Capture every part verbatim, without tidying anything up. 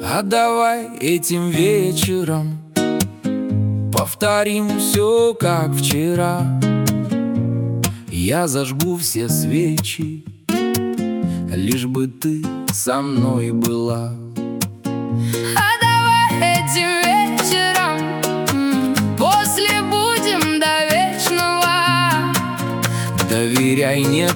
А давай этим вечером повторим все, как вчера. Я зажгу все свечи, лишь бы ты со мной была. А давай этим вечером после будем до вечного. Доверяй, не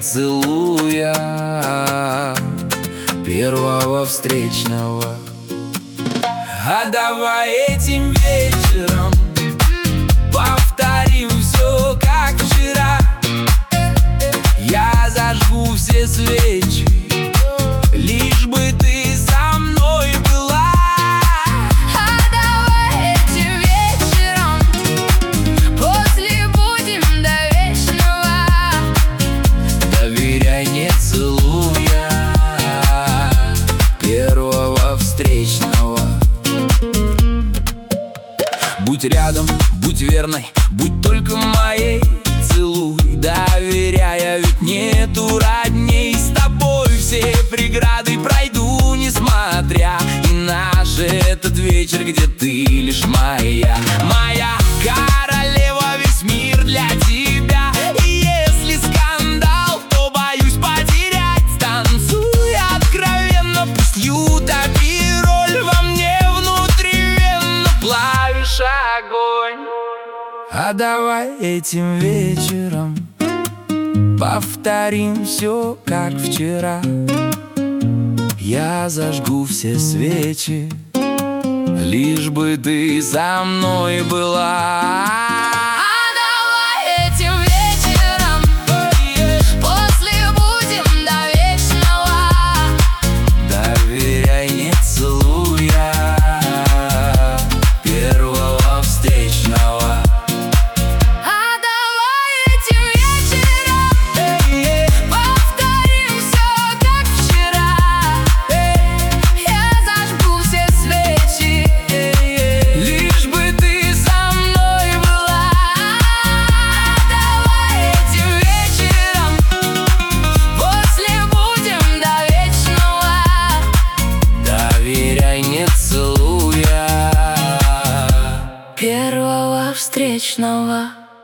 целуя первого встречного. А давай этим вечером повторим все, как вчера. Я зажгу все свечи, лишь бы ты со мной была. А давай этим вечером после будем до вечного. Доверяй, не целуя первого встречного. Будь рядом, будь верной, будь только моей. Целуй, доверяя, ведь нету родней. С тобой все преграды пройду, несмотря и наш этот вечер, где ты лишь моя. Моя королева, весь мир для тебя. И если скандал, то боюсь потерять. Танцуй откровенно, пусть утопи роль во мне внутривенно. Плавишь огонь. А давай этим вечером повторим все, как вчера. Я зажгу все свечи, лишь бы ты со мной была.